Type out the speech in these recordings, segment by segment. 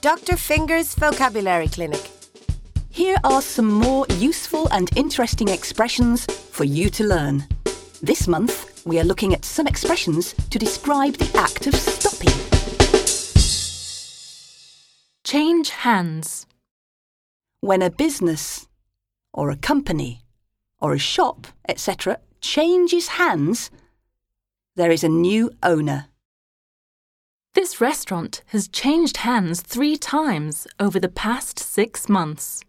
Dr. Finger's Vocabulary Clinic. Here are some more useful and interesting expressions for you to learn. This month, we are looking at some expressions to describe the act of stopping. Change hands. When a business, or a company, or a shop, etc., changes hands, there is a new owner. This restaurant has changed hands 3 times over the past 6 months.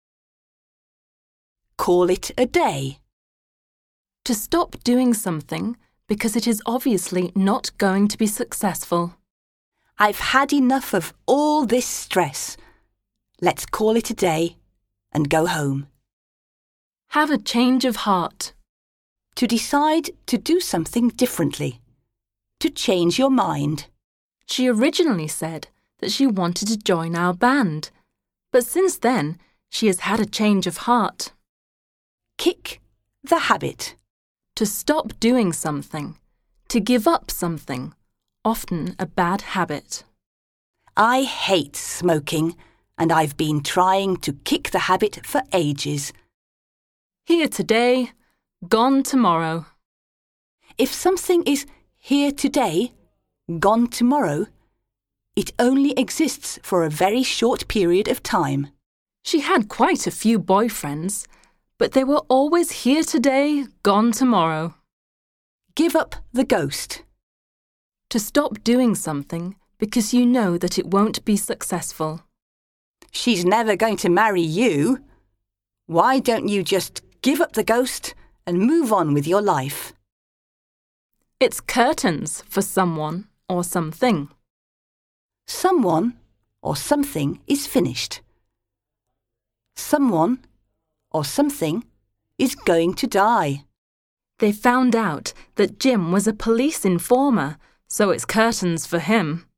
Call it a day. To stop doing something because it is obviously not going to be successful. I've had enough of all this stress. Let's call it a day and go home. Have a change of heart. To decide to do something differently. To change your mind. She originally said that she wanted to join our band, but since then she has had a change of heart. Kick the habit. To stop doing something. To give up something, often a bad habit. I hate smoking, and I've been trying to kick the habit for ages. Here today, gone tomorrow. If something is here today, gone tomorrow, it only exists for a very short period of time. She had quite a few boyfriends, but they were always here today, gone tomorrow. Give up the ghost. To stop doing something because you know that it won't be successful. She's never going to marry you. Why don't you just give up the ghost and move on with your life? It's curtains for someone or something. Someone or something is finished. Someone or something is going to die. They found out that Jim was a police informer, so it's curtains for him.